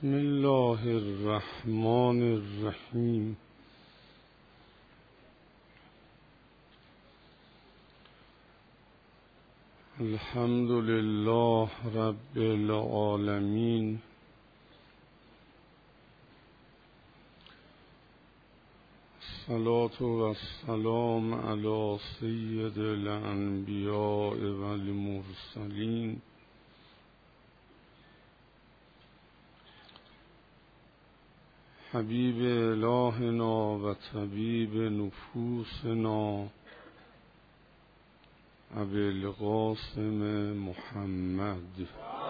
بسم الله الرحمن الرحیم. الحمد لله رب العالمین، الصلاة والسلام علی سید الانبیاء والمرسلین، حبیب الهنا و طبیب نفوسنا ابی القاسم محمد.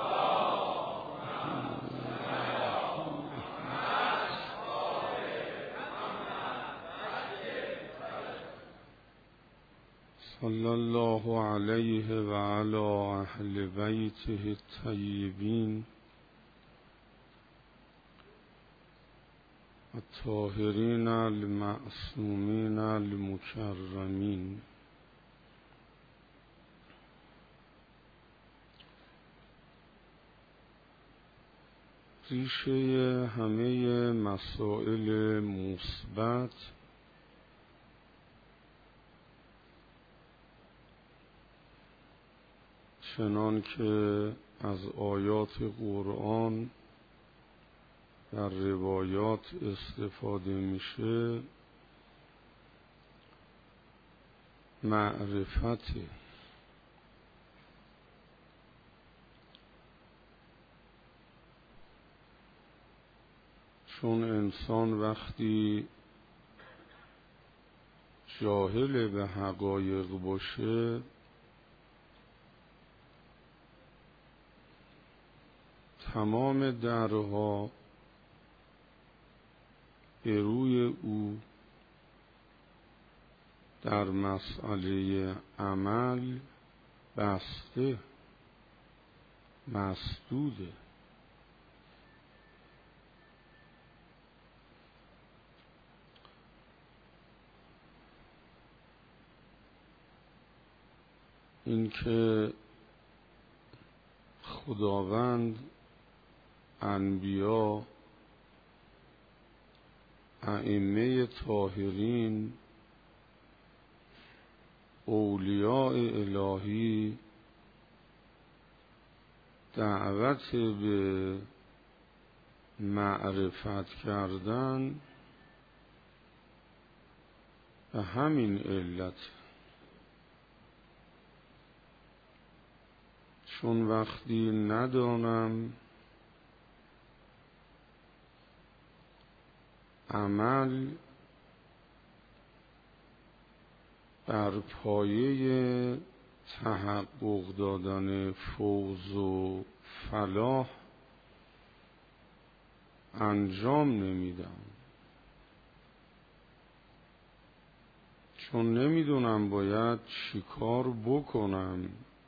صلی الله علیه و علی اهل بیته الطیبین الطاهرین المعصومین المکرمین. ریشه همه مسائل مثبت چنان که از آیات قرآن در روایات استفاده میشه معرفته. چون انسان وقتی جاهل به حقایق باشه تمام درها به روی او در مسئله عمل بسته، مسدوده. اینکه خداوند انبیا، ائمه طاهرین، اولیاء الهی دعوت به معرفت کردن به همین علت. چون وقتی ندانم عمل بر پایه تحقق دادن فوز و فلاح انجام نمیدم، چون نمیدونم باید چی کار بکنم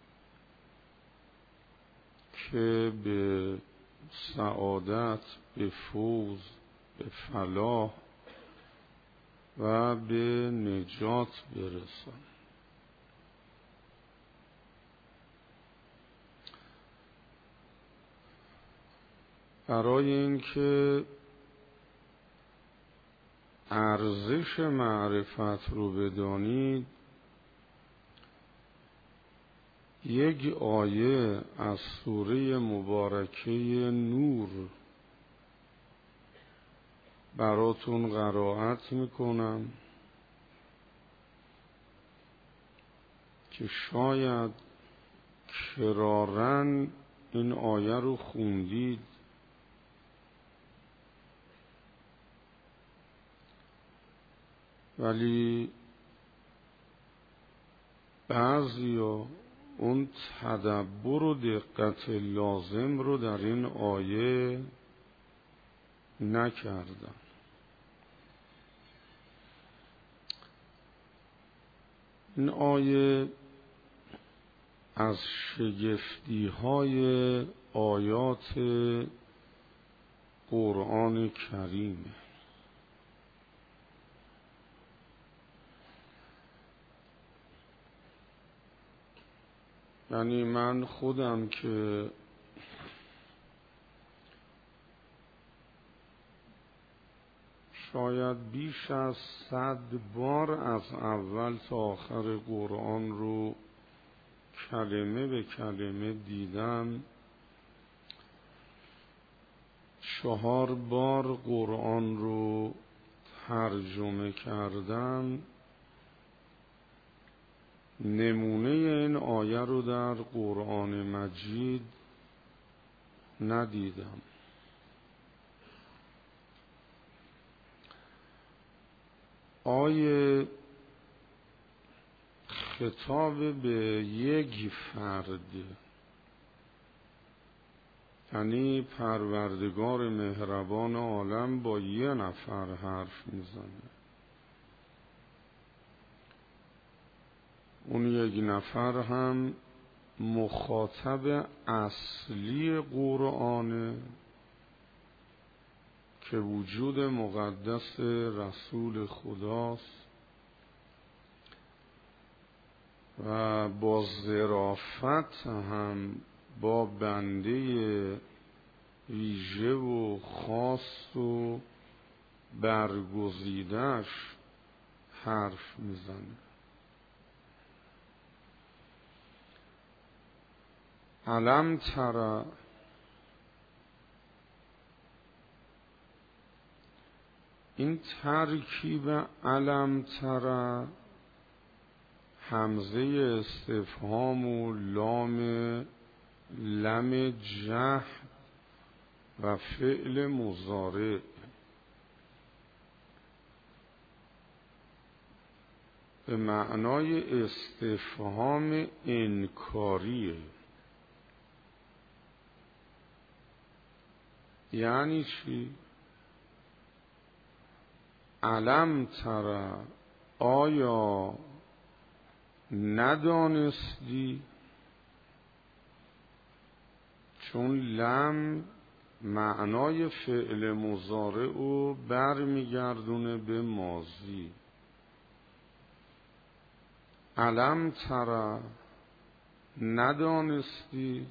که به سعادت، به فوز، به فلاح و به نجات برسم. برای اینکه ارزش معرفت رو بدانید یک آیه از سوره مبارکه نور براتون قرائت میکنم که شاید کرارن این آیه رو خوندید، ولی بعضیا اون تدبر و دقت لازم رو در این آیه نکردن. این آیه از شگفتی‌های آیات قرآن کریمه. یعنی من خودم که شاید بیش از 100 بار از اول تا آخر قرآن رو کلمه به کلمه دیدم. 4 بار قرآن رو ترجمه کردم. نمونه این آیه رو در قرآن مجید ندیدم. آیه خطاب به یک فرد، یعنی پروردگار مهربان عالم با یه نفر حرف میزنه. اون یک نفر هم مخاطب اصلی قرآنه که وجود مقدس رسول خداست و با ظرافت هم با بنده ویژه و خاص و برگزیدش حرف میزنه. علم تر، این ترکیب علم تر همزه استفهام و لم جهد و فعل مضارع به معنای استفهام انکاریه. یعنی چی؟ علم تر، آیا ندانستی؟ چون لم معنای فعل مضارع رو برمیگردونه به ماضی. علم تر، ندانستی؟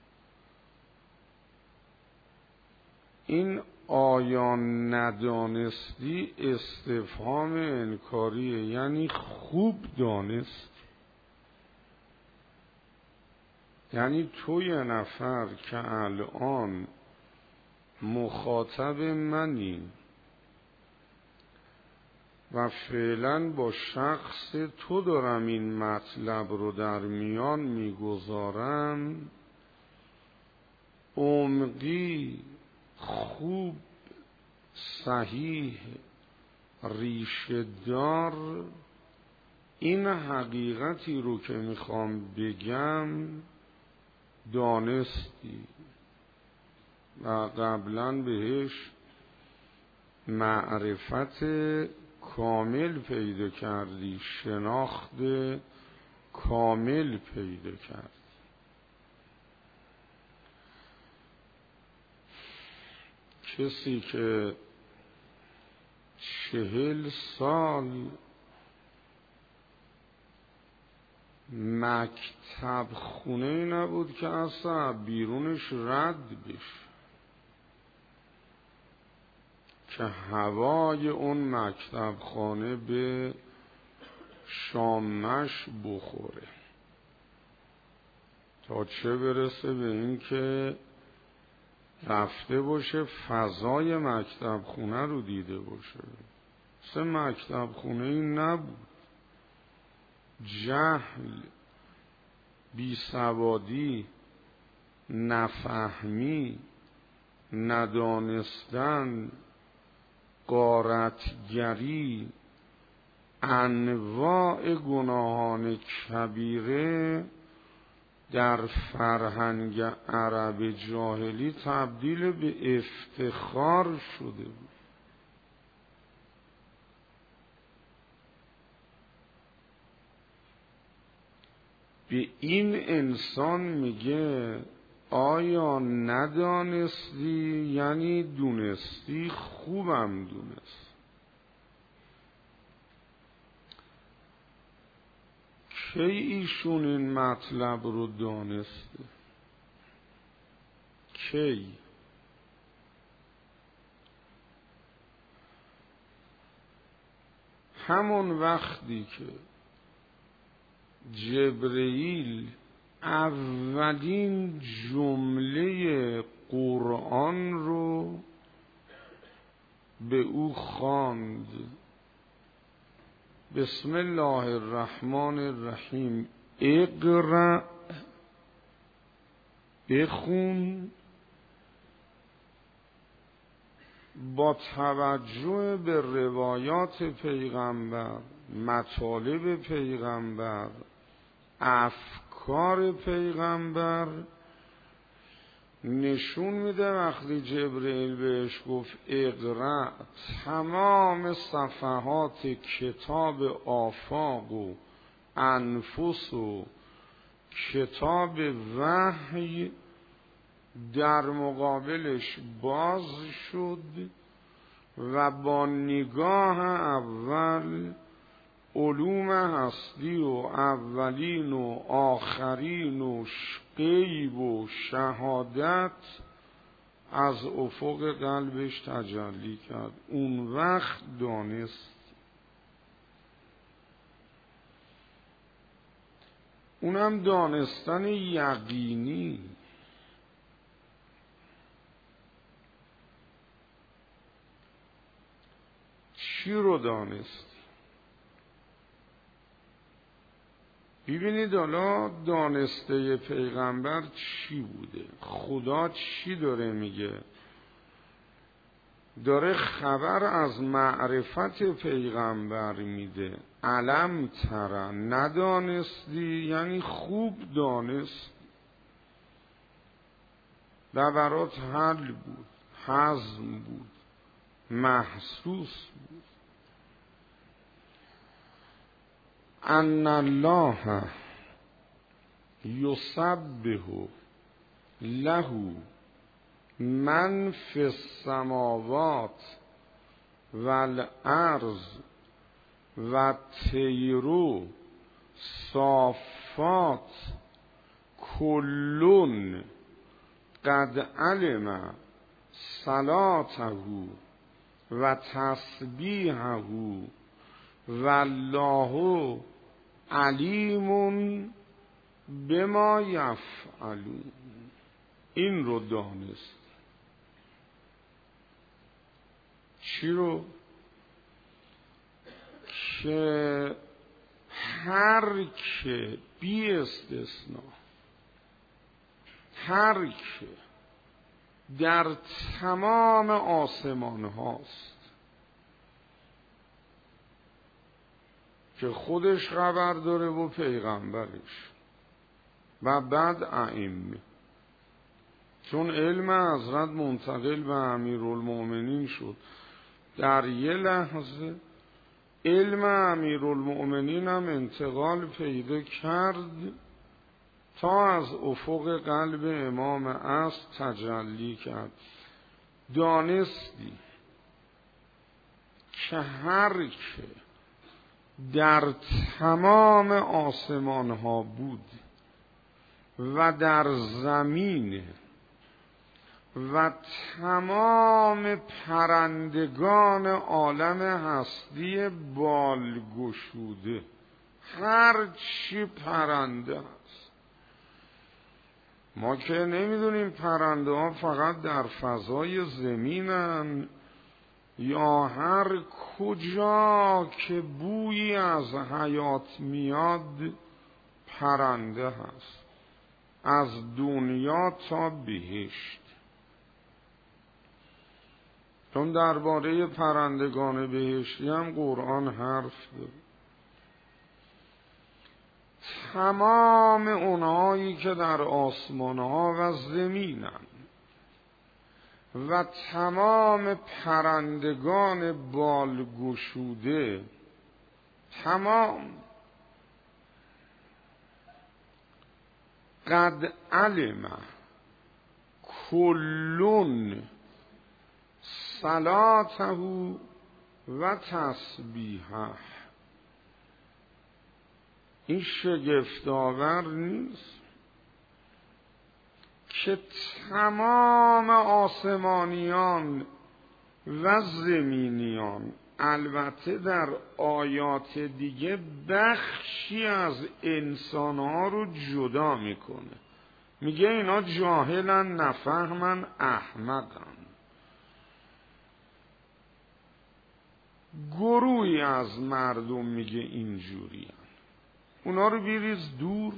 این آیا ندانستی استفهام انکاریه، یعنی خوب دانست. یعنی تو یه نفر که الان مخاطب منی و فعلا با شخص تو دارم این مطلب رو در میان میگذارم، عمقی خوب صحیح ریشه دار این حقیقتی رو که میخوام بگم دانستی و قبلا بهش معرفت کامل پیدا کردی، شناخت کامل پیدا کردی. کسی که 40 سال مکتب خونه نبود که اصلا بیرونش رد بشه، که هوای اون مکتب خانه به شامش بخوره، تا چه برسه به این که رفته باشه فضای مکتب خونه رو دیده باشه. مثل مکتب خونه این نبود. جهل، بیسوادی، نفهمی، ندانستن، غارتگری، انواع گناهان کبیره در فرهنگ عرب جاهلی تبدیل به افتخار شده بود. به این انسان میگه آیا ندانستی؟ یعنی دونستی، خوبم دونست. کی ایشون این مطلب رو دانسته؟ کی؟ همون وقتی که جبرئیل اولین جمله قرآن رو به او خواند، بسم الله الرحمن الرحیم، اقرأ، بخون، با توجه به روایات پیغمبر، مطالب پیغمبر، افکار پیغمبر، نشون میده وقتی جبرئیل بهش گفت اقرأ، تمام صفحات کتاب آفاق و انفس و کتاب وحی در مقابلش باز شد و با نگاه اول علوم هستی و اولین و آخرین و غیب و شهادت از افق قلبش تجلی کرد. اون وقت دانست. اونم دانستن یقینی. چی رو دانست؟ ببینید حالا دانسته پیغمبر چی بوده؟ خدا چی داره میگه؟ داره خبر از معرفت پیغمبر میده. علم ترى، ندانستی یعنی خوب دانست. در برات حل بود، حزم بود، محسوس بود. ان الله یسبح له من فی السماوات والارض و طیر صافات کل قد علم صلاته و تسبیحه والله علیم بما یفعلون. این رو دانست. چی رو؟ که هر که بی استثناء، هر که در تمام آسمان هاست که خودش خبر داره و پیغمبرش و بعد ائمه، چون علم حضرت منتقل به امیرالمؤمنین شد، در یه لحظه علم امیرالمؤمنین هم انتقال پیدا کرد تا از افق قلب امام عصر تجلی کرد. دانستی که هر که در تمام آسمان ها بود و در زمین و تمام پرندگان عالم هستی بال گشوده، هر چی پرنده هست. ما که نمیدونیم پرنده ها فقط در فضای زمینن یا هر کجا که بویی از حیات میاد پرنده هست، از دنیا تا بهشت. چون درباره پرندگان بهشتی هم قرآن حرف داره. تمام اونهایی که در آسمانها و زمینن و تمام پرندگان بال گشوده، تمام قد علم کلون صلاته و تسبیحه. این شگفت‌آور نیست که تمام آسمانیان و زمینیان البته در آیات دیگه بخشی از انسانها رو جدا میکنه، میگه اینا جاهلن، نفهمن، احمقن. گروهی از مردم میگه اینجورین، اونا رو بیریز دور.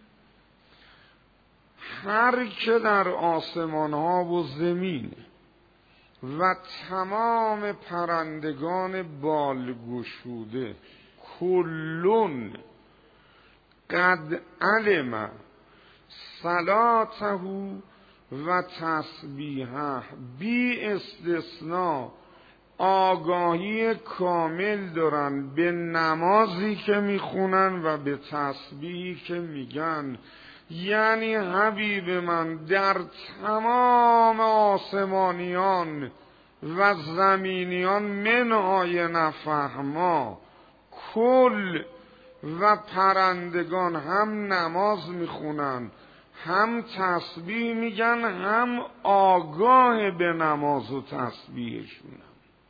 هر که در آسمان ها و زمین و تمام پرندگان بالگشوده کلون قد علم صلاته و تسبیحه، بی استثناء آگاهی کامل دارن به نمازی که میخونن و به تسبیحی که میگن. یعنی حبیب من در تمام آسمانیان و زمینیان منهای نفهما کل و پرندگان هم نماز میخونن، هم تسبیح میگن، هم آگاه به نماز و تسبیحشونن.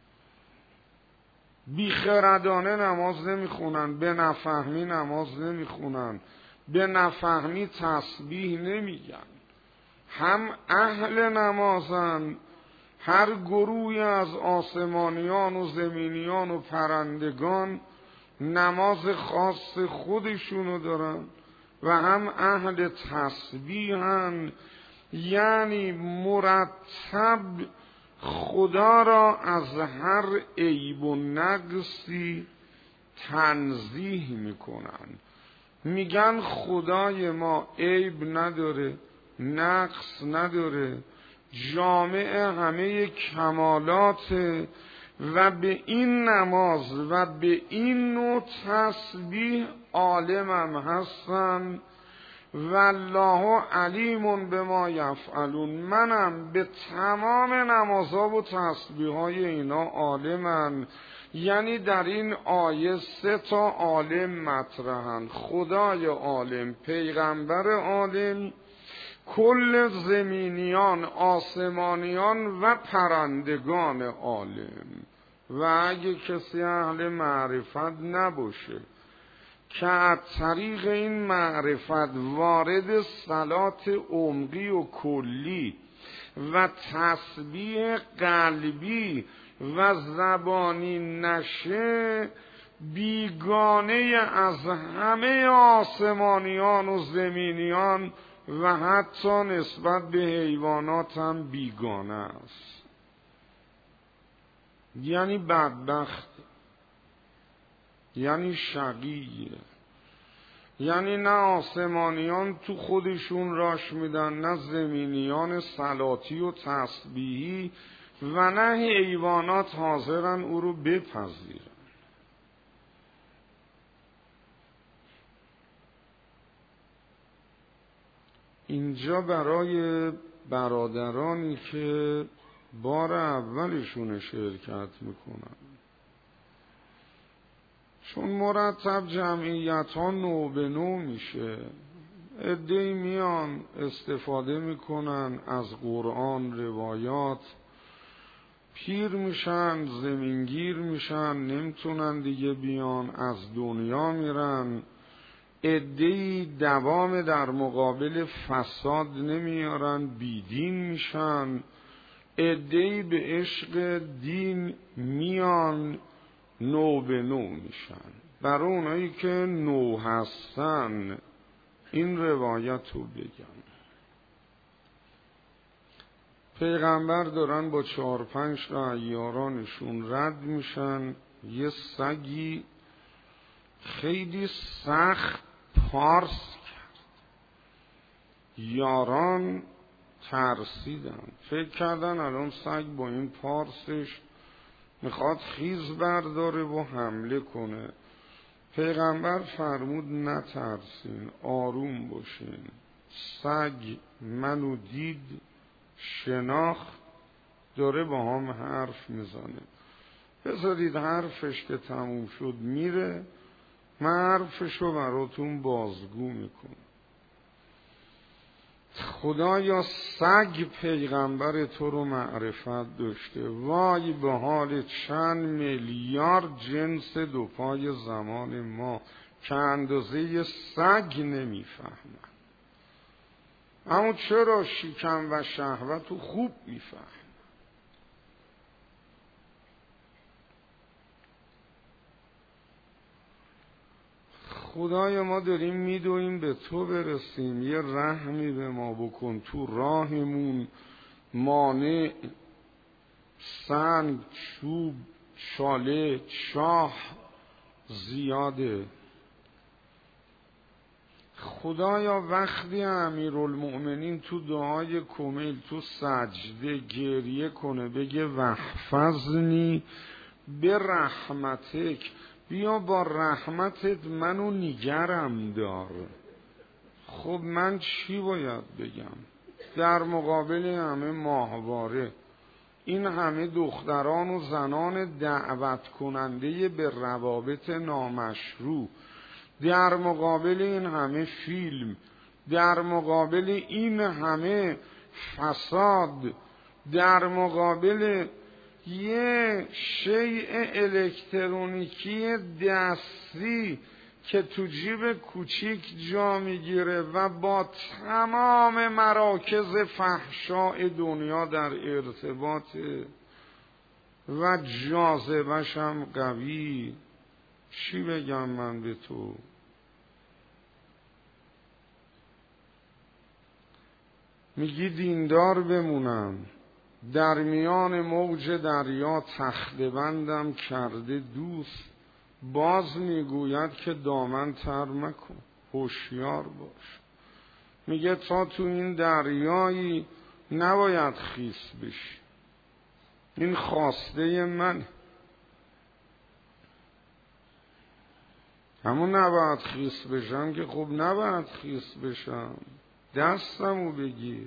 بیخردانه نماز نمیخونن، به نفهمی نماز نمیخونن، به نفهمی تسبیح نمیگن. هم اهل نمازن، هر گروهی از آسمانیان و زمینیان و پرندگان نماز خاص خودشونو دارن و هم اهل تسبیحن. یعنی مرتب خدا را از هر عیب و نقصی تنزیه میکنن، میگن خدای ما عیب نداره، نقص نداره، جامع همه کمالاته و به این نماز و به این نوع تسبیح عالمم هستن. والله علیم بما یفعلون، منم به تمام نمازها و تسبیحهای اینا عالمم. یعنی در این آیه 3 عالم مطرحن: خدای عالم، پیغمبر عالم، کل زمینیان، آسمانیان و پرندگان عالم. و اگه کسی اهل معرفت نباشه که از طریق این معرفت وارد صلات عمقی و کلی و تسبیح قلبی و زبانی نشه، بیگانه از همه آسمانیان و زمینیان و حتی نسبت به حیوانات هم بیگانه است. یعنی بدبخت، یعنی شقیه. یعنی نه آسمانیان تو خودشون راش میدن، نه زمینیان صلاتی و تسبیحی، و نه حیوانات حاضرن او رو بپذیرن. اینجا برای برادرانی که بار اولشون شرکت میکنن، چون مرتب جمعیت ها نو به نو میشه، عده‌ای میان استفاده میکنن از قرآن، روایات، پیر میشن، زمینگیر میشن، نمیتونن دیگه بیان، از دنیا میرن. عده‌ای دوام در مقابل فساد نمیارن، بیدین میشن. عده‌ای به عشق دین میان، نو به نو میشن. برای اونایی که نو هستن این روایت رو بگم. پیغمبر دارن با 4-5 تا عیارانشون رد میشن، یه سگی خیلی سخت پارس کرد. یاران ترسیدن، فکر کردن الان سگ با این پارسش میخواد خیز برداره و حمله کنه. پیغمبر فرمود نترسین، آروم باشین. سگ منو دید، شناخت، داره با هم حرف میزنه، بذارید حرفش که تموم شد میره، من حرفشو براتون بازگو میکنم. خدایا سگ پیغمبر تو رو معرفت داشته، وای به حال چند میلیارد جنس دو پای زمان ما که اندازه سگ نمیفهمن. اما چرا شکم و شهوت رو خوب میفهم. خدایا ما داریم میدویم به تو برسیم، یه رحمی به ما بکن. تو راهمون مانع، سنگ، چوب، چاله، چاه زیاده. خدایا وقتی امیرالمؤمنین تو دعای کمیل تو سجده گریه کنه بگه وحفظنی به رحمتک، بیا با رحمتت منو نگرم دار. خب من چی باید بگم در مقابل همه ماهواره، این همه دختران و زنان دعوت کننده به روابط نامشروع، در مقابل این همه فیلم، در مقابل این همه فساد، در مقابل یه شیء الکترونیکی دستی که تو جیب کوچیک جا میگیره و با تمام مراکز فحشاء دنیا در ارتباط و جاذبه‌ش هم قوی. چی بگم من به تو؟ میگی دیندار بمونم، در میان موج دریا تخته بندم کرده دوست، باز میگوید که دامن تر مکن، هوشیار باش. میگه تا تو این دریایی نباید خیس بشی، این خواسته من، همون نباید خیس بشم که خب نباید خیس بشم، دستمو بگیر،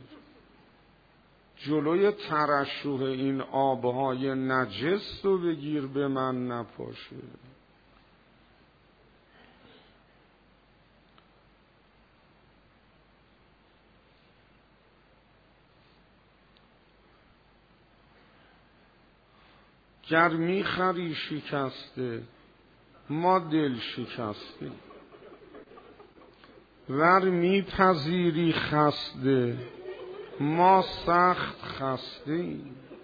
جلوی ترشح این آبهای نجس رو بگیر به من نپاشه. گر میخری شکسته ما دل شکسته، ور میپذیری خسته ما سخت خسته.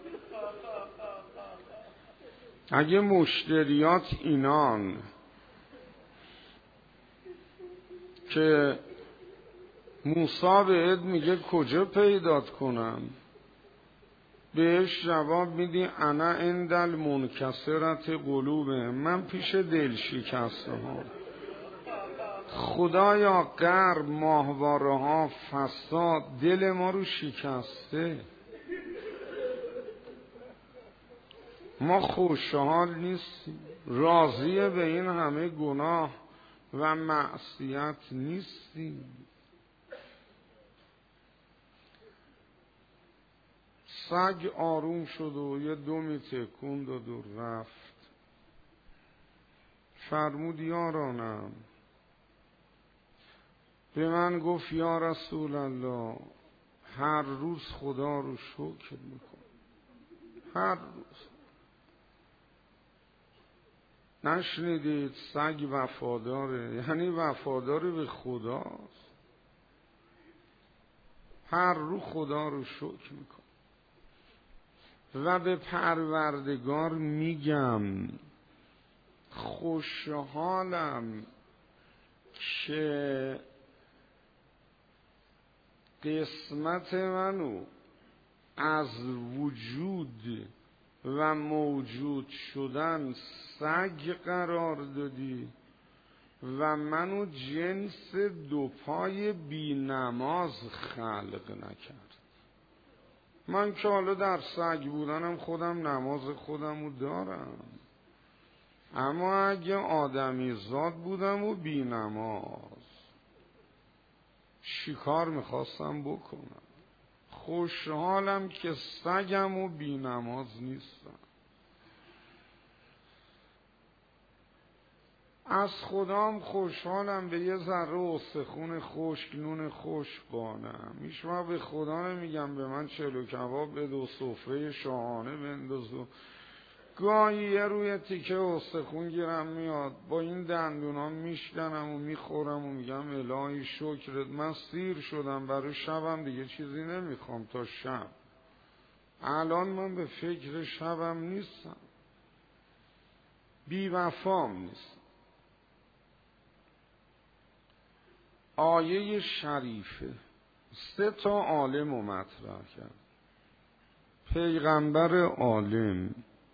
اگه مشتریات اینان که موسی بهت میگه کجا پیدات کنم، بهش جواب میدی انا عند المنکسرة قلوبهم، من پیش دل شکسته ها. خدایا غرب، ماهواره ها، فساد دل ما رو شکسته، ما خوشحال نیستیم، راضی به این همه گناه و معصیت نیستیم. سگ آروم شد و یه دمی تکون داد و رفت. فرمود یارانم، به من گفت یا رسول الله هر روز خدا رو شکر میکن، هر روز. نشنیدید سگ وفاداره، یعنی وفادار به خداست، هر روز خدا رو شکر میکن. و به پروردگار میگم خوشحالم که قسمت منو از وجود و موجود شدن سگ قرار دادی و منو جنس دو پای بی نماز خلق نکرد. من که حالا در سگ بودنم خودم نماز خودمو دارم، اما اگه آدمی زاد بودم و بی نماز چی کار میخواستم بکنم؟ خوشحالم که سگم و بی نماز نیستم. از خدام خوشحالم، به یه ذره استخون خشک نون خشک بانم. هیچ وقت به خدا نمیگم به من چلو کباب بده و سفره شاهانه بنداز و گاهی یه روی تیکه استخون گیرم میاد، با این دندونام میشکنم و میخورم و میگم الهی شکرت، من سیر شدم برای شبم دیگه چیزی نمیخوام تا شب. الان من به فکر شبم نیستم، بی وفام نیستم. آیه شریفه 3 عالم رو مطرح کرد. پیغمبر عالم،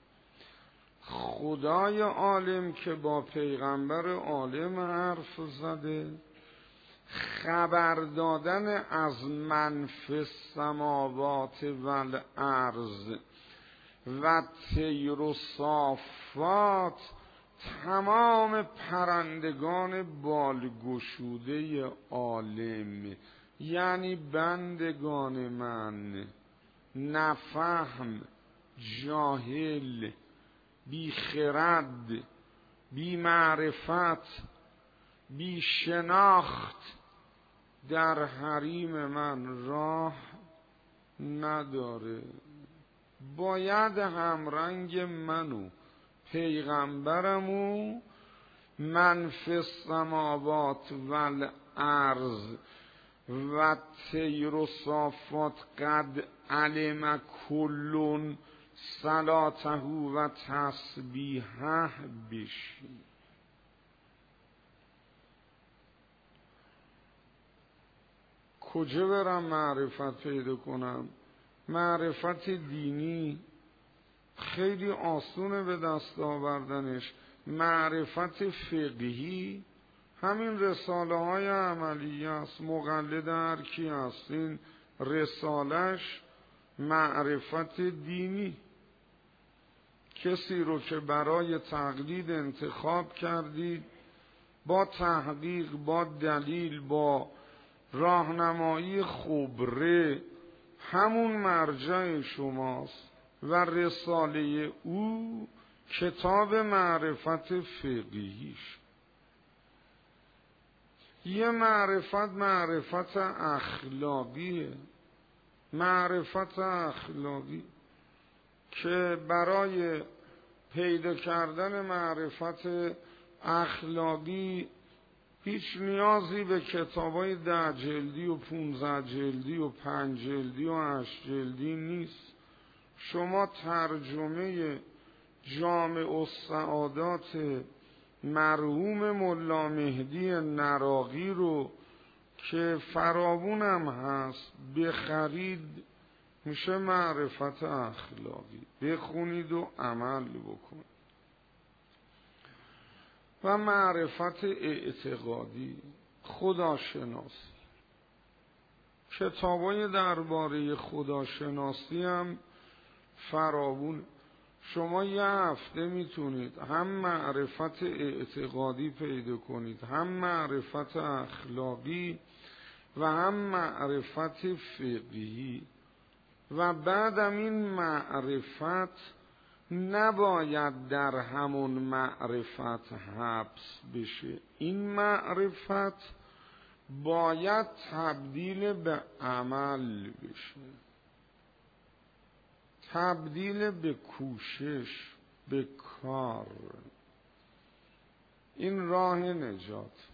خدای عالم که با پیغمبر عالم حرف زده، خبر دادن از من فی السماوات والارض و طیر و صافات، تمام پرندگان بالگشوده عالم، یعنی بندگان من نفهم، جاهل، بی خرد، بی معرفت، بی شناخت، در حریم من راه نداره. باید همرنگ منو، پیغمبرمو، من فی السماوات والارض و طیر و صافات قد علم کل صلاته و تسبیحه بشی. کجا برم معرفت پیدا کنم؟ معرفت دینی خیلی آسونه به دست آوردنش. معرفت فقهی همین رساله های عملیه است. مقلد هر کی هستین رسالش معرفت دینی. کسی رو که برای تقلید انتخاب کردید، با تحقیق، با دلیل، با راهنمایی خبره، همون مرجع شماست و رساله او کتاب معرفت فقهیش. یه معرفت اخلاقیه، معرفت اخلاقی که برای پیدا کردن معرفت اخلاقی هیچ نیازی به کتابای 10 جلدی و 15 جلدی و 5 جلدی و 8 جلدی نیست. شما ترجمه جامع السعادات مرحوم ملا مهدی نراقی رو که فراوونم هست بخرید، میشه معرفت اخلاقی. بخونید و عمل بکنید. و معرفت اعتقادی، خداشناسی. کتابای درباره خداشناسی هم فراوون. شما یه هفته میتونید هم معرفت اعتقادی پیدا کنید، هم معرفت اخلاقی و هم معرفت فقهی. و بعدم این معرفت نباید در همون معرفت حبس بشه. این معرفت باید تبدیل به عمل بشه، تبدیل به کوشش، به کار. این راه نجات.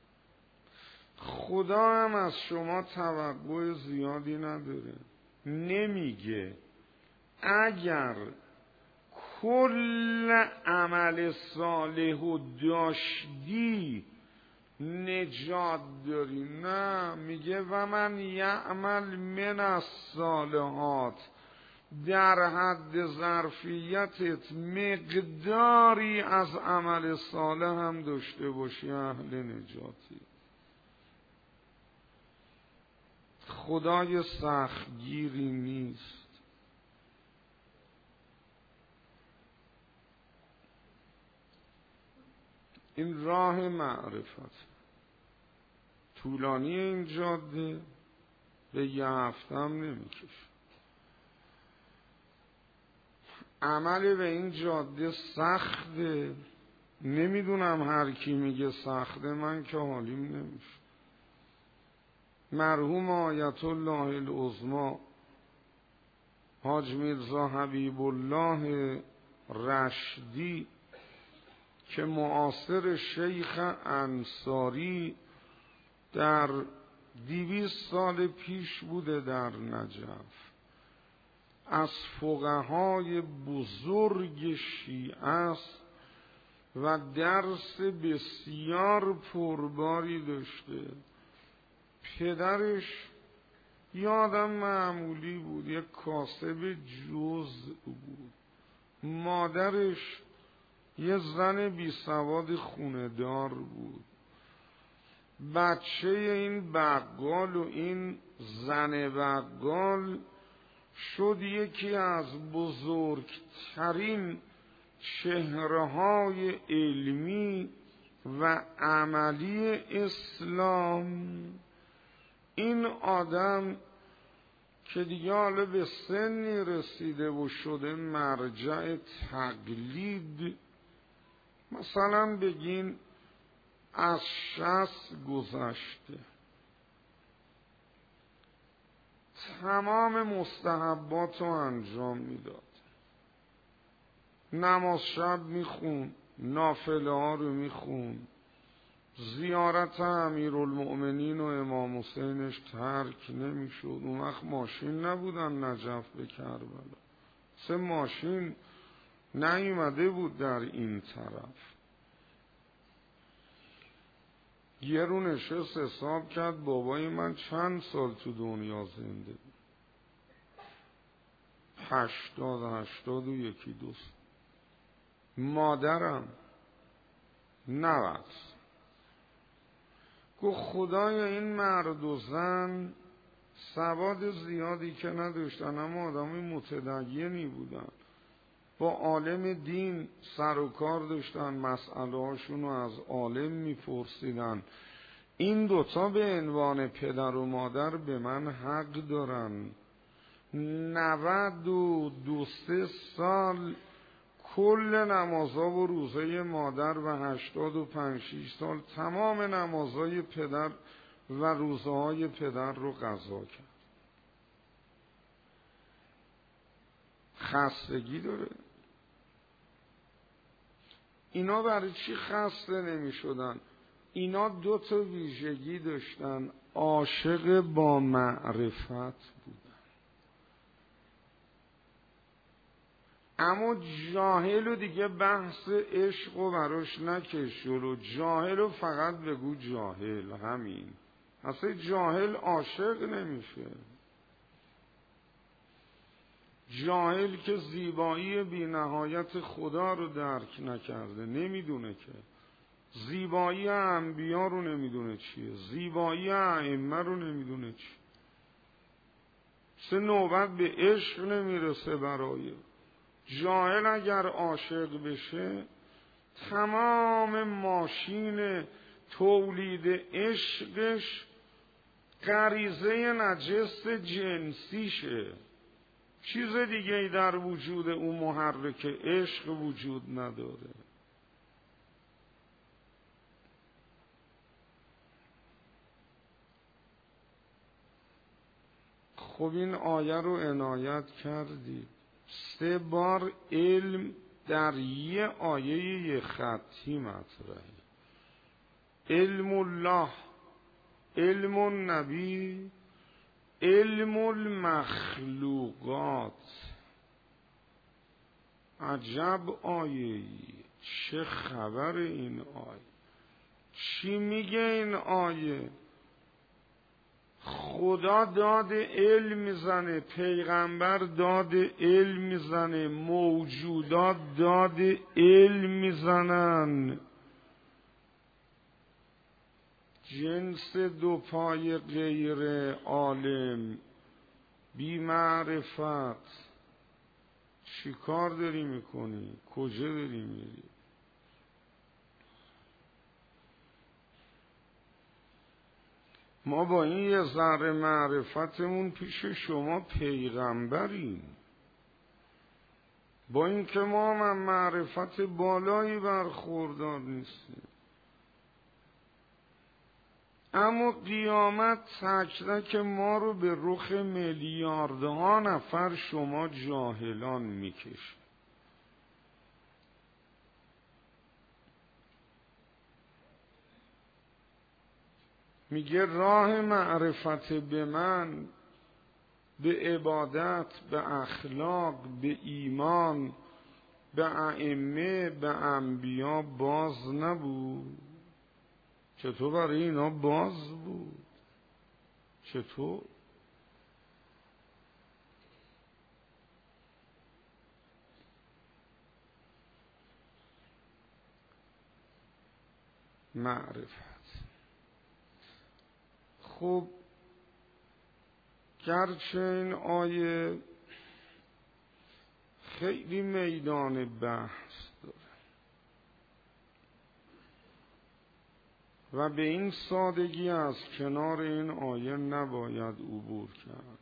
خدا هم از شما توقع زیادی نداره. نمیگه اگر کل عمل صالح و داشتی نجات داری. نه، میگه و من یعمل من الصالحات، در حد ظرفیتت مقداری از عمل صالح هم داشته باشی اهل نجاتی. خدای سختگیری نیست. این راه معرفت طولانی، این جاده به یه هفته هم نمیکشه. عمل به این جاده سخته، نمیدونم هر کی میگه سخته، من که حالیم نمیشه. مرحوم آیت الله العظمی حاج میرزا حبیب الله رشدی که معاصر شیخ انصاری در 200 سال پیش بوده در نجف، از فقهای بزرگ شیعه است و درس بسیار پرباری داشته. پدرش یه آدم معمولی بود، یک کاسب جزء بود. مادرش یه زن بی سواد خونه‌دار بود. بچه این بقال و این زن بقال شد یکی از بزرگترین چهره‌های علمی و عملی اسلام. این آدم که دیگه حالا به سنی رسیده و شده مرجع تقلید، مثلا بگین از 60 گذشته، تمام مستحبات رو انجام میداد، نماز شب میخون، نافله ها رو میخون، زیارت امیرالمؤمنین و امام حسینش ترک نمیشد. اون وقت ماشین نبودن نجف به کربلا، سه ماشین نیومده بود در این طرف. یه رو نشست حساب کرد بابای من چند سال تو دنیا زنده بود. 80 82. مادرم 90. گفت خدای این مرد و زن سواد زیادی که نداشتن اما آدمی متدینی بودن، با عالم دین سر و کار داشتن، مسئله هاشون رو از عالم میپرسیدن. این دوتا به عنوان پدر و مادر به من حق دارن. 92 سال کل نمازها و روزه مادر و 85 6 سال تمام نمازهای پدر و روزه های پدر رو قضا کرد. خستگی داره. اینا برای چی خسته نمی شدن؟ اینا 2 تا ویژگی داشتن. عاشق با معرفت بودن، اما جاهل و دیگه بحث عشق و براش نکش جلو. جاهل و فقط بگو جاهل، همین. اصلا جاهل عاشق نمیشه. جاهل که زیبایی بی نهایت خدا رو درک نکرده، نمیدونه که زیبایی انبیا رو نمیدونه چیه، زیبایی ائمه رو نمیدونه چیه، سه نوبت به عشق نمیرسه. برای جاهل اگر عاشق بشه تمام ماشین تولید عشقش غریزه نجس جنسیشه. چیز دیگه ای در وجود اون محرک عشق وجود نداره. خب این آیه رو عنایت کردید. 3 بار علم در یه آیه یه خطی مطرحه. علم الله، علم النبی، علم المخلوقات. عجب آیه‌ای، چه خبر این آیه؟ چی میگه این آیه؟ خدا داد علم میزنه، پیغمبر داد علم میزنه، موجودات داد علم میزنن. جنس 2 پای غیر عالم، بی معرفت، چی کار داری میکنی؟ کجا داری میری؟ ما با این یه ذره معرفتمون پیش شما پیغمبریم. با اینکه ما هم معرفت بالایی برخوردار نیستیم، اما قیامت تک ما رو به رخ میلیاردها نفر شما جاهلان میکشه. میگه راه معرفت به من، به عبادت، به اخلاق، به ایمان، به ائمه، به انبیا باز نبود. چطور برای اینا باز بود؟ چطور؟ معرفت. خب گرچه این آیه خیلی میدان بحث داره و به این سادگی از کنار این آیه نباید عبور کرد،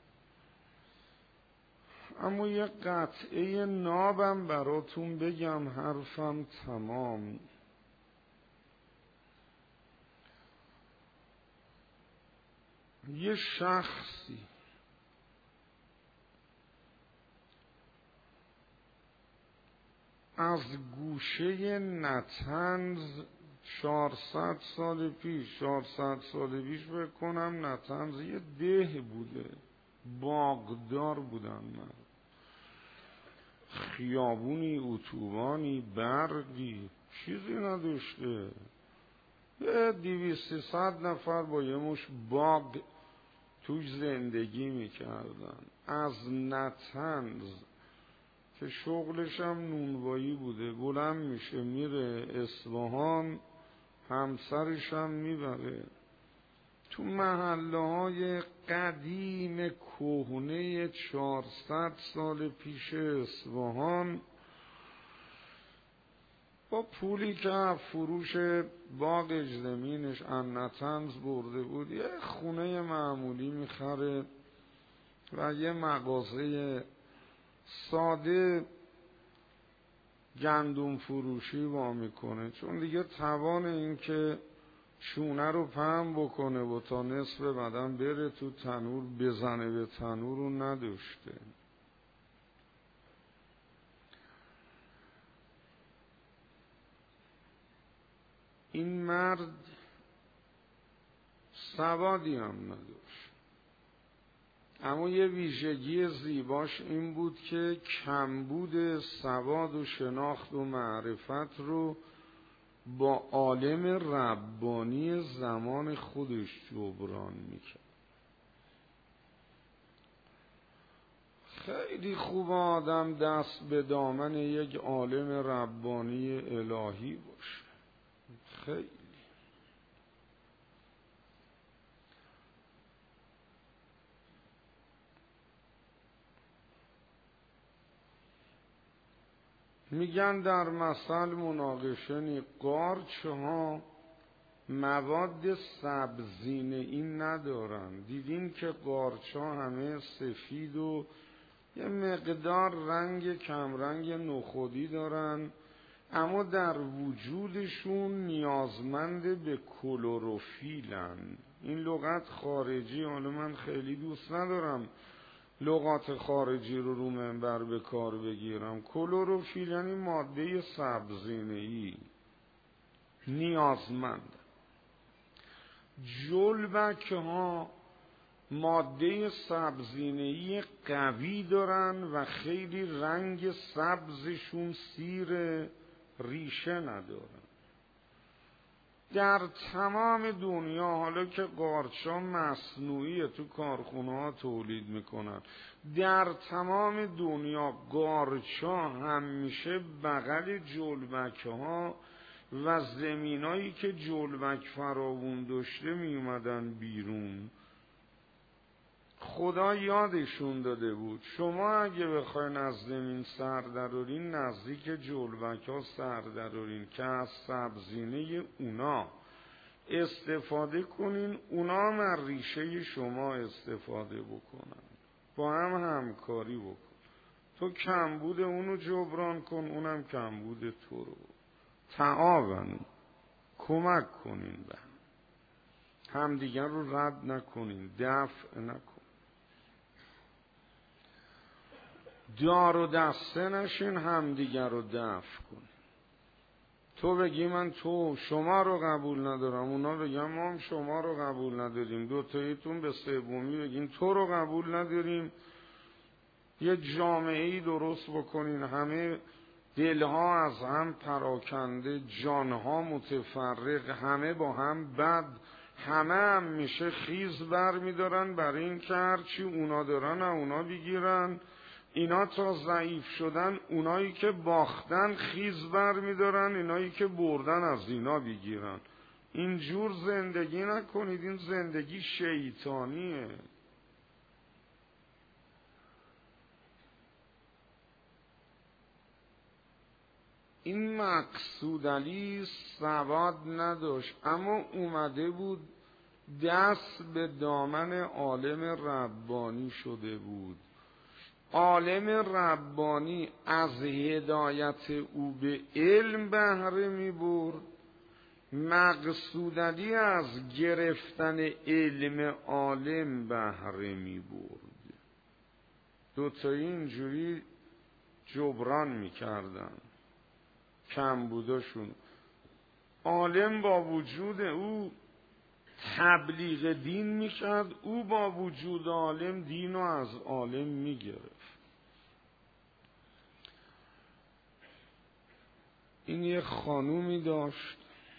اما یه قطعه نابم براتون بگم حرفم تمام. یه شخصی از گوشه نطنز 400 سال پیش فکر کنم نطنز یه ده بوده، باغدار بودن، من خیابونی، اتوبانی، برگی چیزی نداشته، یه 200-300 نفر با یه مش باغ توش زندگی میکردن. از نطنز که شغلش هم نونوایی بوده بلند میشه میره اصفهان، همسرش هم میبره تو محله های قدیم کهنه 400 سال پیش اصفهان، با پولی که فروش باغ زمینش نطنز برده بود یه خونه معمولی میخره و یه مغازه ساده گندم فروشی وا میکنه، چون دیگه توان این که شونه رو پهن بکنه و تا نصف بدن بره تو تنور بزنه به تنور رو نداشته. این مرد سوادی هم نداشت، اما یه ویژگی زیباش این بود که کمبود سواد و شناخت و معرفت رو با عالم ربانی زمان خودش جبران میکرد. خیلی خوب آدم دست به دامن یک عالم ربانی الهی باشه، خیلی. میگن در مثل مناقشه قارچ ها مواد سبزینه‌ای ندارن. دیدین که قارچ ها همه سفید و یه مقدار رنگ کمرنگ نخودی دارن، اما در وجودشون نیازمند به کلروفیلن. این لغت خارجی، حالا من خیلی دوست ندارم لغات خارجی رو منبر به کار بگیرم. کلروفیل یعنی ماده سبزینه‌ای، نیازمند. جلبک ها ماده سبزینه‌ای قوی دارن و خیلی رنگ سبزشون سیر، ریشه ندارن. در تمام دنیا، حالا که قارچ‌ها مصنوعی تو کارخونه‌ها تولید میکنن، در تمام دنیا قارچ‌ها همیشه بغل جلبک‌ها و زمینایی که جلبک فراوون داشته می اومدن بیرون. خدا یادشون داده بود شما اگه بخواین از زمین سر درارین نزدیک جلبک ها سر درارین که از سبزینه اونا استفاده کنین، اونا هم از ریشه شما استفاده بکنن، با هم همکاری بکن. تو کمبود اونو جبران کن، اونم کمبود تو رو. تعاونوا، کمک کنین به همدیگر رو رد نکنین، دفع نکن. دار و دسته نشین، همدیگر رو دفع کن. تو بگی من شما رو قبول ندارم، اونا بگم ما هم شما رو قبول نداریم، دوتاییتون به سومی بگین تو رو قبول نداریم. یه جامعه‌ای درست بکنین، همه دلها از هم پراکنده، جانها متفرق، همه با هم بد، همه میشه خیز بر میدارن برای این که هرچی اونا دارن اونا بگیرن. اینا تا ضعیف شدن، اونایی که باختن خیز بر میدارن، اینایی که بردن از اینا بگیرن. اینجور زندگی نکنید، این زندگی شیطانیه. این مقصود علی سواد نداشت، اما اومده بود دست به دامن عالم ربانی شده بود. عالم ربانی از هدایت او به علم بهره می برد، مقصود علی از گرفتن علم عالم بهره می برد. دوتایی اینجوری جبران می کردن کم بوداشون. عالم با وجود او تبلیغ دین میکرد، او با وجود عالم دین رو از عالم میگرفت. این یه خانومی داشت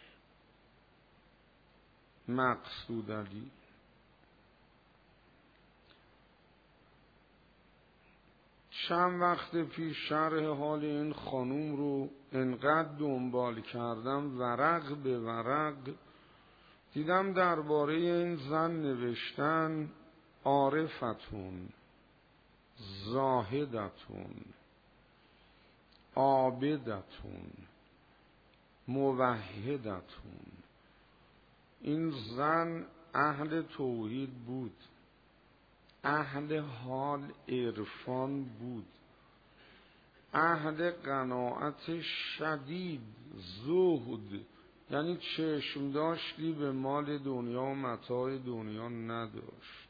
مقصود علی، چند وقت پیش شرح حال این خانوم رو انقدر دنبال کردم ورق به ورق، دیدم درباره این زن نوشتن عارفتون، زاهدتون، عابدتون، موحدتون. این زن اهل توحید بود، اهل حال عرفان بود، اهل قناعت شدید، زهد، یعنی چشم داشتی به مال دنیا و متاع دنیا نداشت.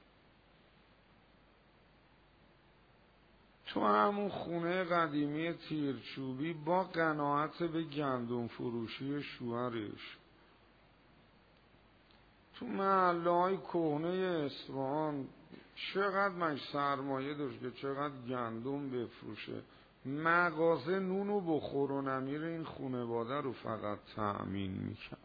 تو همون خونه قدیمی تیرچوبی با قناعت به گندم فروشی شوهرش، تو محله‌های کهنه اصفهان چقدر مش سرمایه داشت که چقدر گندم بفروشه، مغازه نونو بخور و نمیر این خانواده رو فقط تأمین میکرد.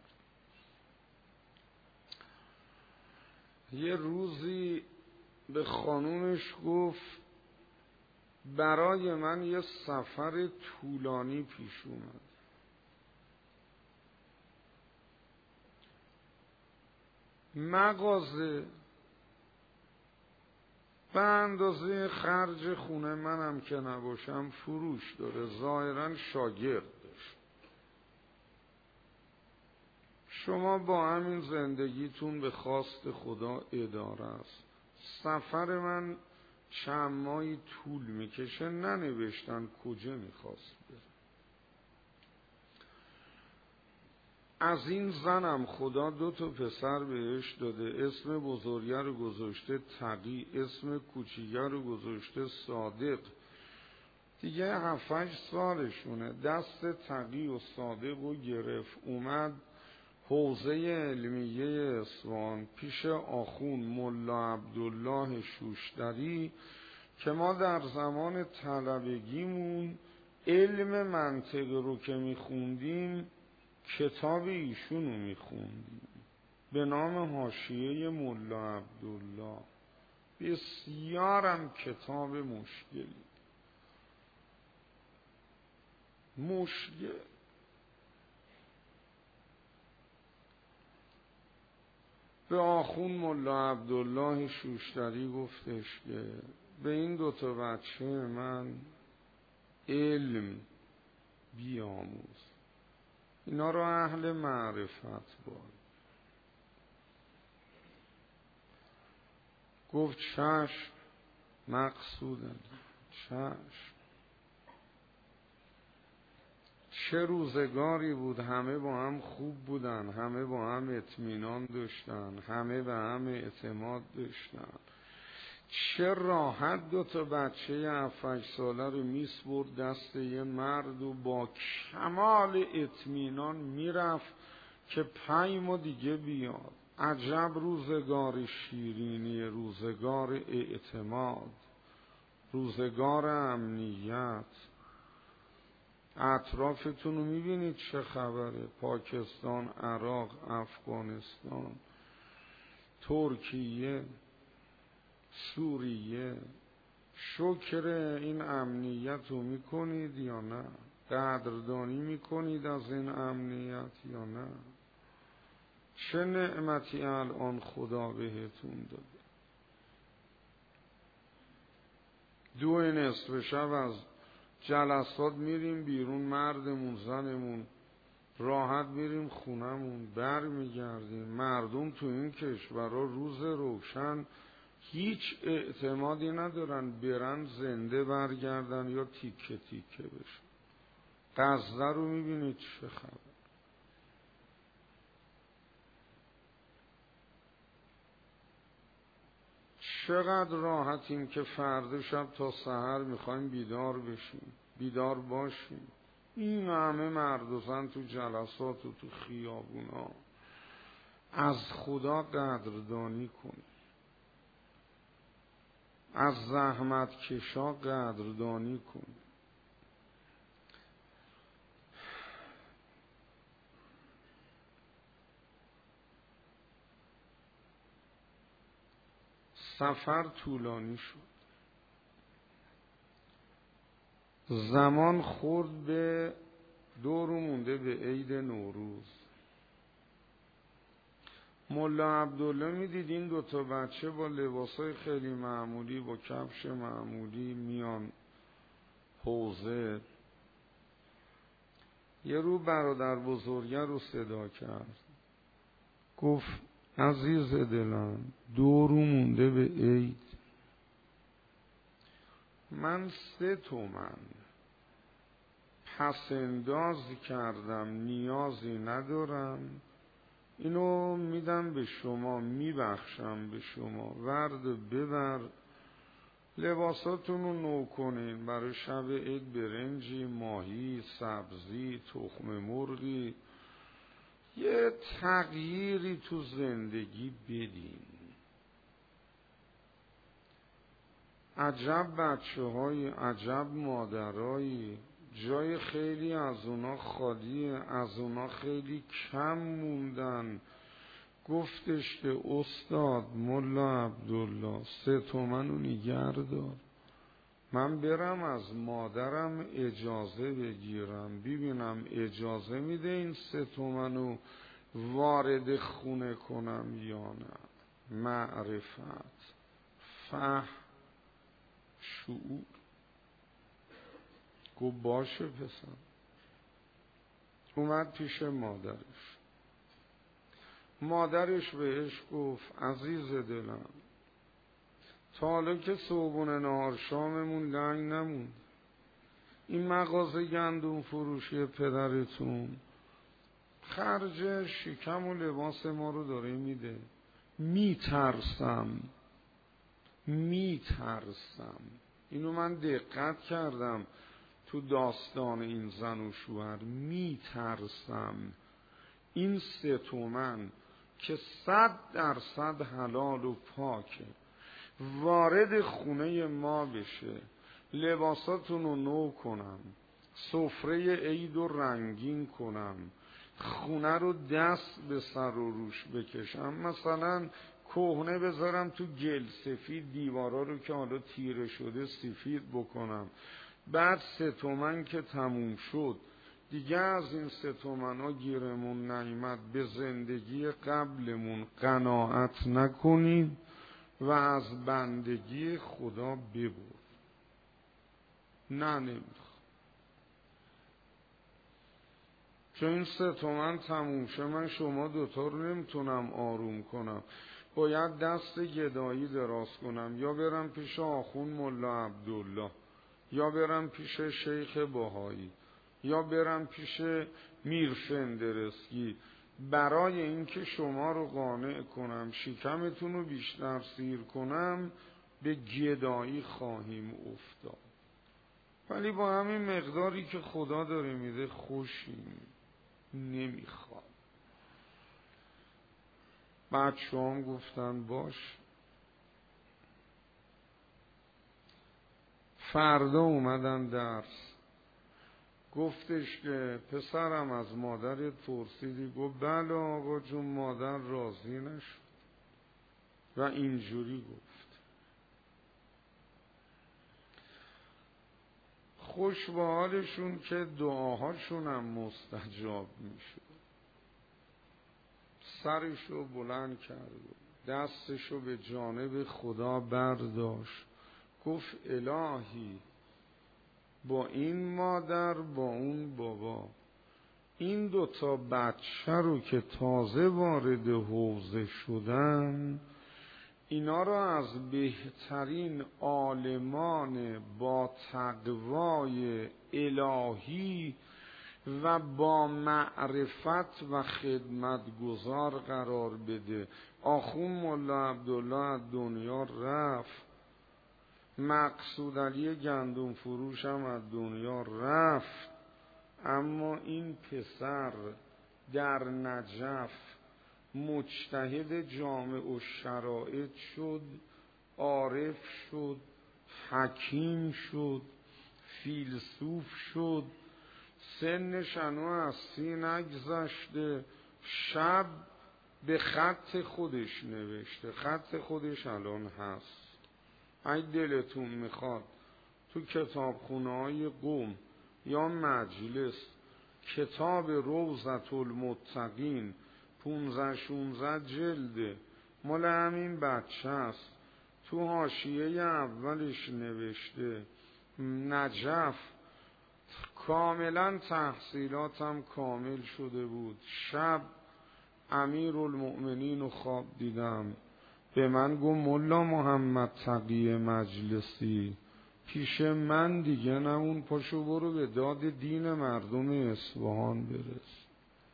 یه روزی به خانومش گفت برای من یه سفر طولانی پیش اومد، مغازه به اندازه خرج خونه منم که نباشم فروش داره، ظاهرا شاگرد داشت. شما با همین زندگیتون به خواست خدا اداره است. سفر من چند ماهی طول میکشه، ننوشتن کجا میخواست بره. از این زنم خدا 2 پسر بهش داده، اسم بزرگه رو گذاشته تقی، اسم کوچیکه رو گذاشته صادق. دیگه 7-8 سالشونه، دست تقی و صادق رو گرفت، اومد حوزه علمیه اصفهان پیش آخون ملا عبدالله شوشتری که ما در زمان طلبگیمون علم منطق رو که میخوندیم کتاب ایشونو میخوندیم به نام حاشیه ملا عبدالله. بسیارم کتاب مشکل به آخون ملا عبدالله شوشتری گفتش که به این 2 بچه من علم بیاموز، اینا رو اهل معرفت باید. گفت چشم مقصودم، چشم. چه روزگاری بود، همه با هم خوب بودن، همه با هم اطمینان داشتن، همه به هم اعتماد داشتن. چه راحت 2 بچه 7-8 ساله رو میسپرد دست یه مرد و با کمال اطمینان میرفت که 5 ماه دیگه بیاد. عجب روزگار شیرینی، روزگار اعتماد، روزگار امنیت. اطرافتون رو میبینید چه خبره؟ پاکستان، عراق، افغانستان، ترکیه، سوریه. شکر این امنیت رو میکنید یا نه؟ قدردانی میکنید از این امنیت یا نه؟ چه نعمتی الان خدا بهتون داده. 2 شب از جلسات میریم بیرون، مردمون زنمون راحت میریم خونمون، بر میگردیم. مردم تو این کشورها روز روشن هیچ اعتمادی ندارن برن زنده برگردن یا تیکه تیکه بشن. غزه رو میبینید چه خبر؟ چقدر راحتیم که فردا شب تا سحر میخوایم بیدار بشیم، بیدار باشیم. این همه مرد و زن تو جلسات و تو خیابونا. از خدا قدردانی کنید، از زحمت کشا قدردانی کنید. سفر طولانی شد، زمان خورد به 2 روز مونده به عید نوروز. ملا عبدالله میدید این 2 بچه با لباسای خیلی معمولی، با کفش معمولی میان حوزه. یه رو برادر بزرگه رو صدا کرد، گفت عزیز دلم 2 روز مونده به عید، من 3 تومن پسنداز کردم، نیازی ندارم، اینو میدم به شما، میبخشم به شما، ورد ببر لباساتون رو نو کنین برای شب عید، برنجی، ماهی، سبزی، تخم مرغی، یه تغییری تو زندگی بدین. عجب بچه های، عجب مادرایی، جای خیلی از اونا خالیه، از اونا خیلی کم موندن. گفتش که استاد ملا عبدالله 3 تومن رو نگه دار، من برم از مادرم اجازه بگیرم ببینم اجازه میده این 3 تومن رو وارد خونه کنم یا نه. معرفت، فهم، شعور. گفت باشه پسر. اومد پیش مادرش. مادرش بهش گفت عزیز دلم تا حالا که صبحونه نهار شاممون لنگ نموند، این مغازه گندم فروشی پدرتون خرج شکم و لباس ما رو داره میده. میترسم. اینو من دقت کردم تو داستان این زن و شوهر. میترسم این 3 تومن که 100% حلال و پاکه وارد خونه ما بشه، لباساتون رو نو کنم، سفره عید رو رنگین کنم، خونه رو دست به سر و روش بکشم، مثلا کهنه بذارم تو گل سفید، دیوارا رو که حالا تیره شده سفید بکنم. بعد 3 تومن که تموم شد دیگه از این 3 تومن ها گیرمون نیامد، به زندگی قبلمون قناعت نکنید و از بندگی خدا ببر. نه نمیخوام، چون این 3 تومن تموم شه من شما 2 تا رو نمیتونم آروم کنم، باید دست گدایی دراز کنم، یا برم پیش آخوند ملا عبدالله یا برم پیش شیخ بهایی. یا برم پیش میر فندرسکی برای اینکه شما رو قانع کنم شکمتون رو بیشتر سیر کنم، به گدایی خواهیم افتاد. ولی با همین مقداری که خدا داره میده خوشیم، نمیخواد. بچه هم گفتن باش. فردا اومدن درس، گفتش که پسرم از مادرت پرسیدی؟ گفت بله آقا جون مادر راضی نشد و اینجوری گفت. خوش به حالشون که دعاهاشون هم مستجاب میشد. سرشو بلند کرد، دستشو به جانب خدا برداشت، گفت الهی با این مادر با اون بابا، این دوتا بچه رو که تازه وارد حوزه شدن، اینا رو از بهترین عالمان با تقوای الهی و با معرفت و خدمتگزار قرار بده. آخون مولا عبدالله از دنیا رفت، مقصود علی گندم فروش هم از دنیا رفت، اما این پسر در نجف مجتهد جامع و شرایط شد، عارف شد، حکیم شد، فیلسوف شد، سنش هنوز از 30 نگذشته. شب به خط خودش نوشته، خط خودش الان هست. اگه دلتون میخواد تو کتابخونه‌های قم یا مجلس کتاب روضة المتقین 15-16 جلده مال همین بچه است، تو حاشیه اولش نوشته نجف کاملا تحصیلاتم کامل شده بود، شب امیرالمؤمنین رو خواب دیدم، به من گفت ملا محمد تقی مجلسی پیش من دیگه نمون، پاشو برو به داد دین مردم اصفهان برس.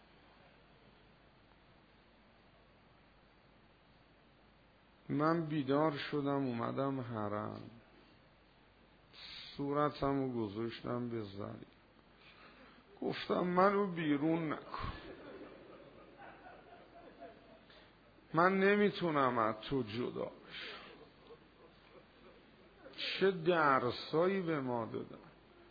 من بیدار شدم اومدم حرم، صورتمو گذاشتم به زری، گفتم منو بیرون نکن، من نمیتونم از تو جدا بشم. چه درسایی به ما دادن،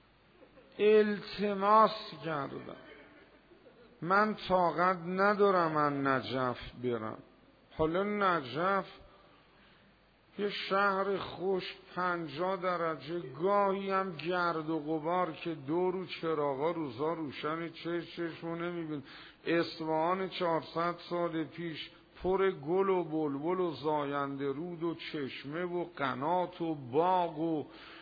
التماس کردم، من طاقت ندارم من نجف برم. حالا نجف یه شهر خوش 50 درجه، گاهی هم گرد و غبار که دور و چراغا روزا روشن، چشمو نمیبین. اصفهان 400 سال پیش پر گل و بلبل و زاینده رود و چشمه و قنات و باغ و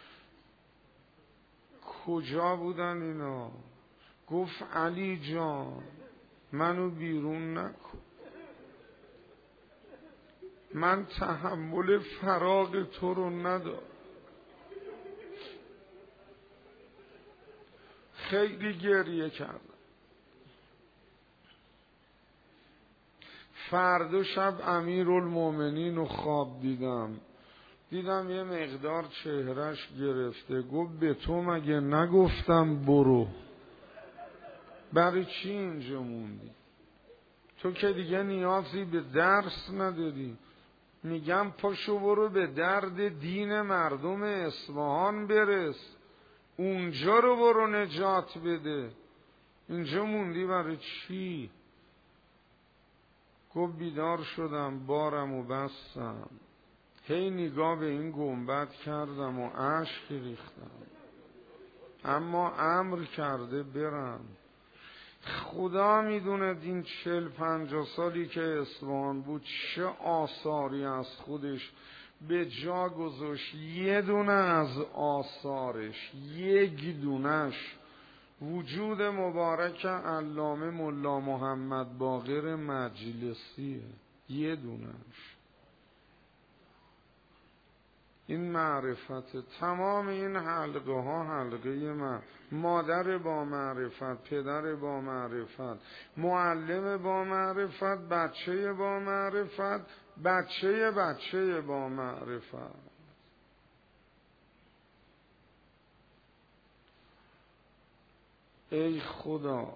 کجا بودن اینا؟ گفت علی جان منو بیرون نکن، من تحمل فراق تو رو ندارم. خیلی گریه کردم. فردا شب امیرالمؤمنین رو خواب دیدم یه مقدار چهرش گرفته، گفت به تو مگه نگفتم برو؟ برای چی اینجا موندی؟ تو که دیگه نیازی به درس نداری. میگم پاشو برو به درد دین مردم اصفهان برس، اونجا رو برو نجات بده، اینجا موندی برای چی؟ گفت بیدار شدم بارم و بستم، هی نگاه به این گنبد کردم و اشک ریختم، اما امر کرده برم. خدا میدونه این 40-50 سالی که اصفهان بود چه آثاری از خودش به جا گذاشت. یه دونه از آثارش، یک دونش وجود مبارک علامه ملا محمد باقر مجلسیه، یه دونش. این معرفت. تمام این حلقه ها حلقه من، مادر با معرفت، پدر با معرفت، معلم با معرفت، بچه با معرفت، بچه با معرفت. ای خدا،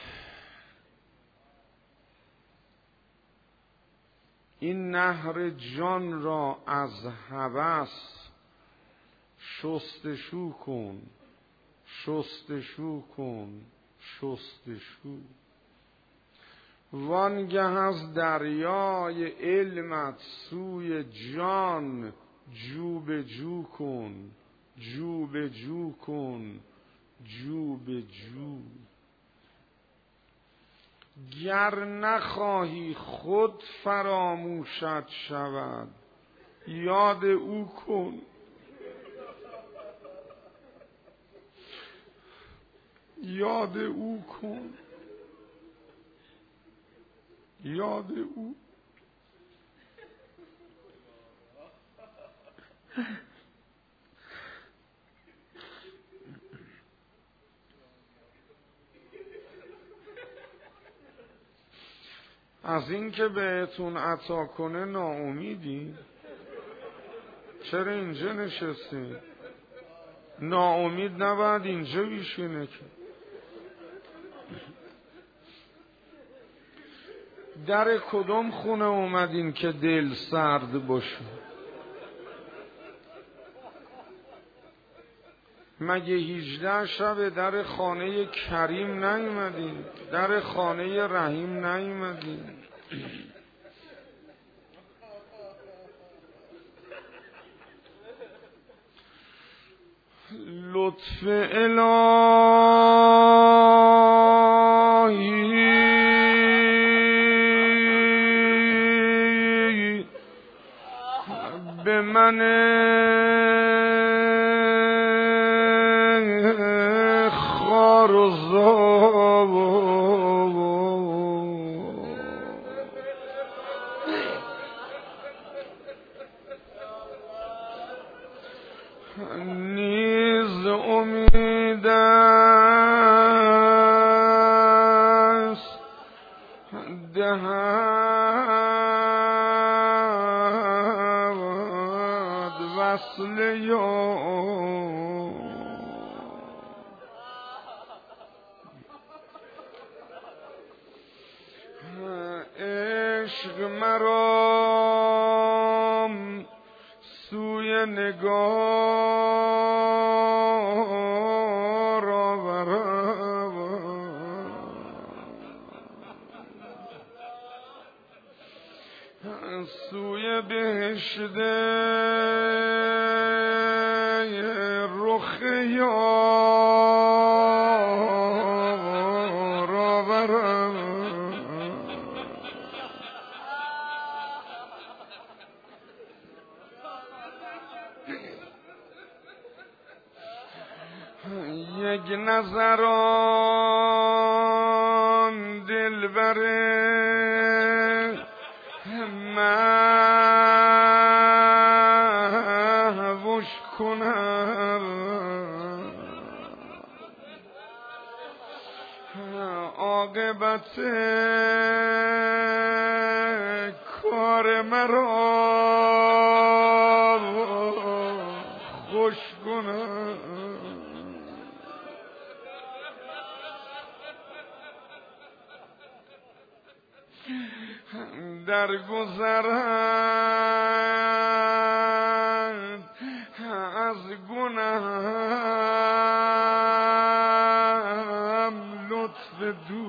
این نهر جان را از هوس شستشو کن، شستشو کن، شستشو. وانگه از دریای علمت سوی جان جو به جو کن، جو به جو کن، جو به جو. گر نخواهی خود فراموشت شود، یاد او کن، یاد او کن، یاد او. از این که بهتون عطا کنه ناامیدی؟ چرا اینجا نشستی؟ ناامید نباید اینجا بیشینه که. در کدوم خونه اومدین که دل سرد باشه؟ مگه 18 شب در خانه کریم نیومدین؟ در خانه رحیم نیومدین؟ لطف الهی به من خار و زاب نیز امید است دهد وصل یار. عشق مرام سوی نگار آورد، سوی بهشت رخ یار آورد. یک نظر آن دلبر مهوش کنم، عاقبت کار مرا خوش کنم. در گذرد از گناهم لطف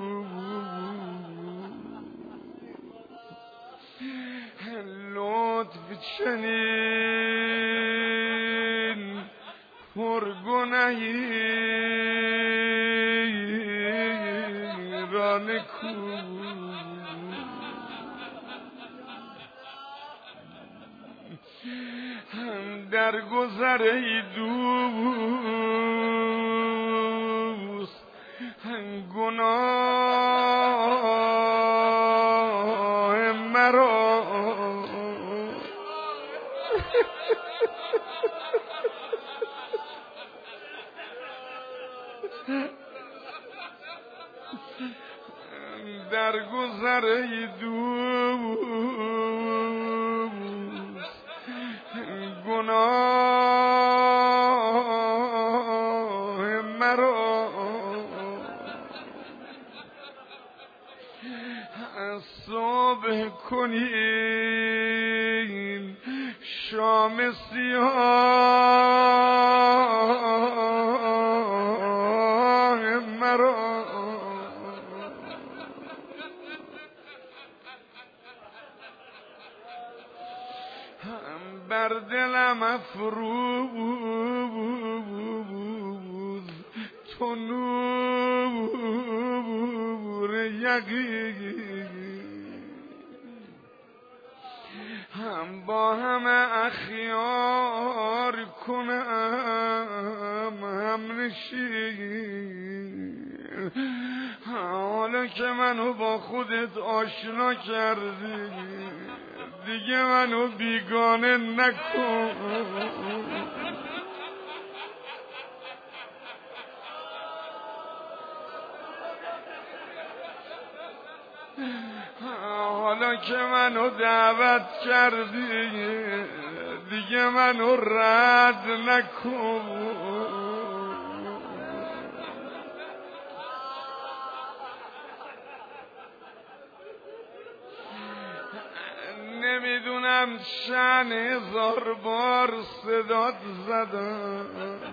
لطف چنین پرگنهی را نکو. در گذر ای دوست گناه مرا در گذره دوست گناه مرا صبح کنین شام سیاه مرا بر دلم افروز تو نور یقین هم با همه اخیار کنم هم نشین حالا که منو با خودت آشنا کردی دیگه منو بیگانه نکن حالا که منو دعوت کردی دیگه منو رد نکن نمیدونم چند هزار بار صدات زدم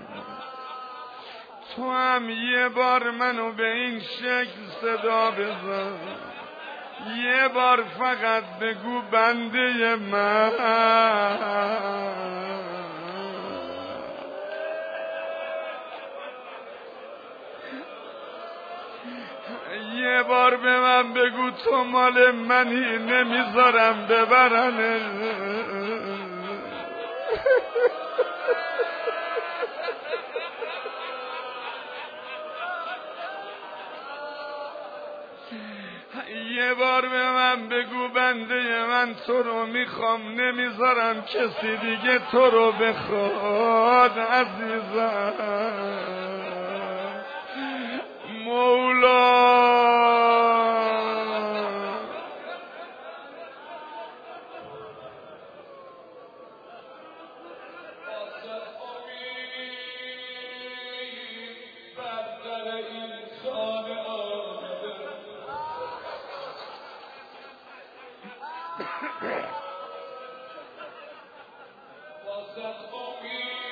تو هم یه بار منو به این شکل صدا بزن یه بار فقط بگو بنده من یه بار به من بگو تو مال منی نمیذارم ببرن یه بار به من بگو بنده من تو رو میخوام نمیذارم کسی دیگه تو رو بخواد عزیزم مولا واسه